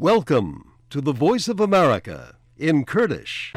Welcome to the Voice of America in Kurdish.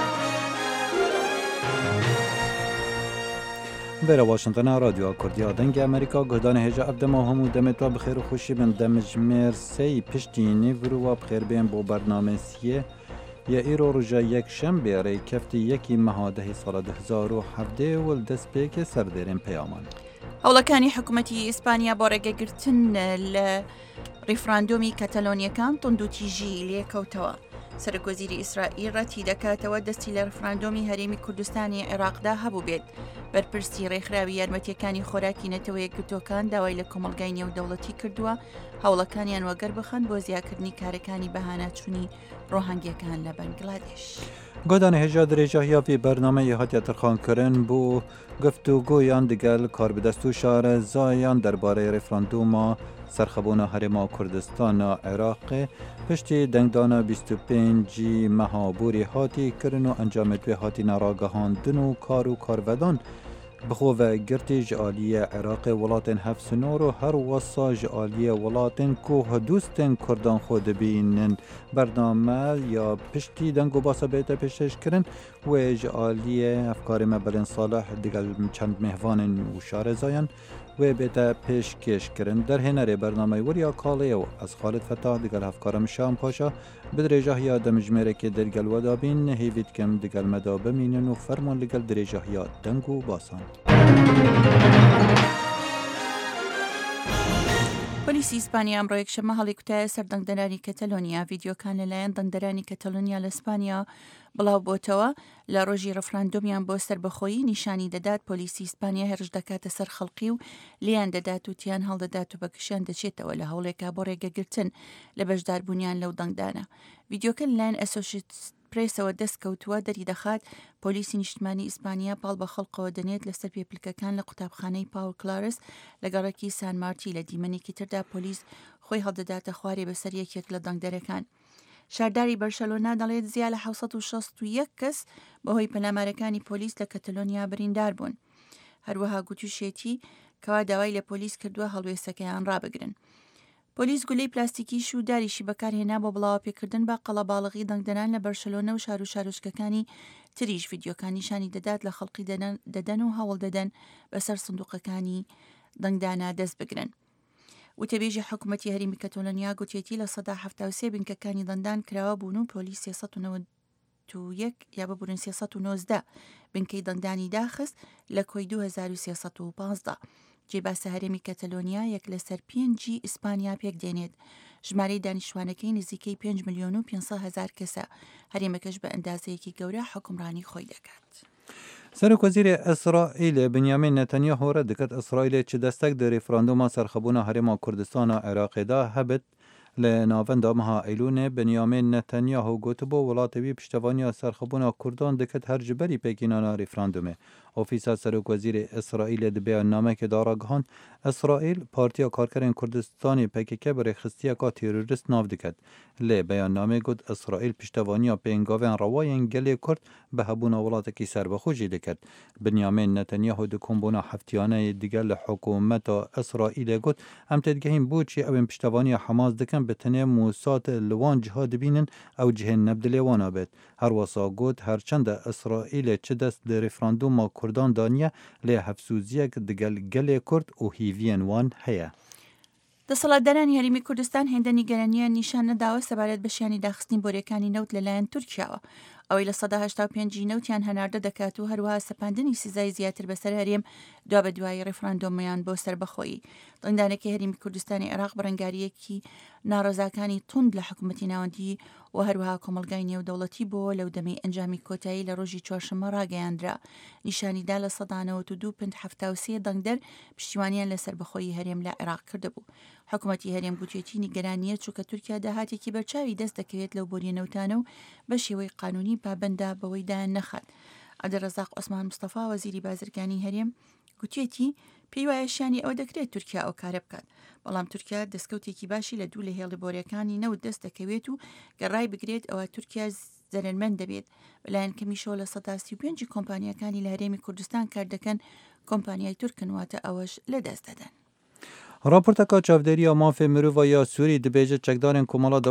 برا واشنطن رادیو کردی دنگ امریکا گهدان هجا افدما همو دمتوا بخیر و خوشی بن دمج مرسی پشتی نیورو و بخیر بین بو برنامه سیه یا ایرو رجا یک شنبه ری کفتی یکی مهاده سال 2017 والدست پیک سردرین پیامان هەوڵەکانی حکوومەتی ئیسپانیا بۆ ڕێگەگرتن لە ڕیفراندۆمی کەتەلۆنیەکان تونند و تیژی لێکەوتەوە. سەرۆکوەزیری ئیسرائیل ڕەتی دەکاتەوە دەستی لە ڕیفراندۆمی هەرێمی کوردستانی عێراقدا هەبوو بێت. بەرپرسی ڕێکخراوی یارمەتیەکانی خۆراکی نەتەوە یەکگرتوەکان داوای لە کۆمەڵگای نێودەوڵەتی کردووە هەوڵەکانیان وەگەر بخەن بۆ زیادکردنی کارەکانی بەهانەچوونی ڕۆهەنگیەکان لە بەنگلادێش. گۆدان هێژا درێژە یاوی بەرنامەی هاتیە تەرخانکردن بۆ گفتوگۆیان دگەل کاربدەست و شارەزایان دەربارەی ڕێفراندۆما سەرخەبوونە هەرێما کوردستانە عێراق پشتی دەنگدانە 25 مەهابووری هاتی کردن و ئەنجامێتوێ هاتی نەڕاگەهاندن و کار و کارڤەدان بخۆڤە گرتی ji aliyê Iraqê welatên hevsinor û her wesa ji aliyê welatên ku hidûstên Kurdan xwe dibînin bername ya piştî deng û basa bête pêşkêşkirin wê ji aliyê efkarê me Belên Saleh digel çend mêhvanên û şarezayan wê bête pêşkêşkirin derhênerê bernameyê weriya kalê û ez Xalid Fetah digel hevkara Mişan Paşa bi dirêjahiya demijmêrekê dergel we dabîn hêvî dikim digel me da bimînin û ferman li gel dirêjahiya deng û basan. پۆلیسی ئیسپانیا ئەمڕۆ یەکشەممە هەڵی کوتایە سەر دەنگدەرانی کەتەلۆنیا ڤیدیۆکان لەلایەن دەنگدەرانی کەتەلۆنیا لە ئیسپانیا بڵاو بۆتەوە لە ڕۆژی ڕەفراندۆمیان بۆ سەربەخۆیی نیشانی دەدات پۆلیسی ئیسپانیا هێرش دەکاتە سەر خەڵقی و لیان دەدات و تیان هەڵدەدات و بەکشیان دەچێتەوە لە هەوڵێکا بۆ ڕێگەگرتن لە بەشداربوونیان لەو دەنگدانە. ڤیدیۆکە لەلایەن ئەسۆشیێتد پرێسەوە دەست کەوتووە دەری دەخات پۆلیسی نیشتمانی ئیسپانیا پاڵ بە خەڵقەوە دەنێت لەسەر پێپلکەکان لە قوتابخانەی پاول کلارس لە گەڕێکی سان مارتی لە دیمەنێکی تردا پۆلیس خۆی هەڵدەداتە خوارێ بەسەر یەکێک لە دەنگدەرەکان. شارداری بەرشەلۆنا دەڵێت زیاد لە 761 کەس بەهۆی پەلامارەکانی پۆلیس لە کەتەلۆنیا بریندار بوون. هەروەها گوتوشێتی کەوا داوای لە پۆلیس کردووە هەڵوێستەکەیان ڕابگرن. پۆلیس گولەی پلاستیکیش و داریشی بەکارهێنا بۆ بڵاوە پێکردن بە قەڵەباڵغی دەنگدەران لە بەرشەلۆنە و شار و شارۆچکەکانی تریش ڤیدیۆکان نیشانی دەدات لە خەڵقی دەدەن و هەوڵ دەدەن بەسەر سندوقەکانی دەنگدانە دەست بگرن. وتەبێژی حکوومەتی هەرێمی کەتەلۆنیا گوتێتی لە 1970 بنکەکانی دەنگدان کراوە بوون و پۆلیس 391 یا ببورن 319 بنکەی دەنگدانی داخست لە کۆی 2315. جێباسە هەرێمی کەتەلۆنیا یەک لەسەر 5 ئیسپانیا پێک دێنێت. ژمارەی دانیشتوانەکەی نزیکەی 5,500,000 کەسە. هەرێمەکەش بە ئەندازەیەکی گەورە حکومڕانی خۆی دەکات. سەرۆکوەزیرê ئیسرائیلê Binyamîn Netanyahu re diket İsraîlê çi destek di rêferandûma serxebûna Herêma Kurdistana Iraqê da hebit li navenda meha Eylûnê Binyamîn Netanyahu gotibû welatê wî piştevaniya serxebûna Kurdan diket her ji berî pêkînana rêferandûmê. Ofîsa Serokvezîrê İsraîlê di beyannamekê da ragihan İsraîl Partiya Karkerên Kurdistanê PKK bi rêxistiyeka terorîst nav diket. Lê beyannamê got İsraîl piştevaniya pêngavên rewayên gelê Kurd bi hebûna welatekî serbixwe jî diket. Binyamîn Netanyahu di kombûna heftiyaneyê digel li hikûmeta İsraîlê got em têdgehîn boçî ew ên piştevaniya Hemas dikin bi tenê Mosad li wan ciha dibînin ew cihên nebdilê wan abêt. Her wesa got herçende İsraîlê çi dest li rêferandûma Kurdan daniye lê hevsûziyek digel gelê Kurd û hîviyên wan heye. دەسەڵاتدارانی هەرێمی کوردستان هێندە نیگەرانیان نیشان نەداوە سەبارەت بەشیانی داخستنی بۆریەکانی نەوت لەلایەن تورکیاوە. ئەوەی لە 1985 نەوتیان هەناردە دەکات و هەروەها سەپاندنی سزای زیاتر بەسەر هەرێم دوا بە دوای ڕێفراندۆمیان بۆ سەربەخۆیی. دڵنیدانێکی هەرێمی کوردستانی عێراق بەڕێنگاریەکی ناڕەزاکانی توند لە حکوومەتی ناوەندی و هەروەها کۆمەڵگای نێودەوڵەتی بۆ لەو دەمەی ئەنجامی کۆتایی لە ڕۆژی چوارشەممە ڕاگەیاندرا. نیشانیدا لە 1973 دەنگدەر پشتیوانیان لە سەربەخۆیی هەرێم لە عێراق کردبوو. حکوومەتی هەرێم گوتێتی نیگەرانیە چووکە تورکیا داهاتێکی بەرچاوی دەست دەکەوێت لەو بۆریەنەوتانە و بە شێوەی قانونی پابەندا بەوەی دایان نەخات. عەبدولڕەزاق عوسمان مستەفا وەزیری بازرگانی هەرێم گوتێتی پێی وایە شیانی ئەوە دەکرێت تورکیا ئەو کارە بکات. بەڵام تورکیا دەستکەوتێکی باشی لە دوو لە هێڵی بۆریەکانی نەوت دەست دەکەوێت و گەڕای بگرێت ئەوە تورکیا زەرمەند دەبێت. بەلایەن کەمیشەوە لە 135 کۆمپانیەکانی لە هەرێمی کوردستان کار دەکەن کۆمپانیای تورکن واتە ئەوەش لەدەست دەدەن. راپۆرتەکە چاودێریە مافێ مرۆڤ یا سووری دەبێژە چەکدارên کۆمەڵە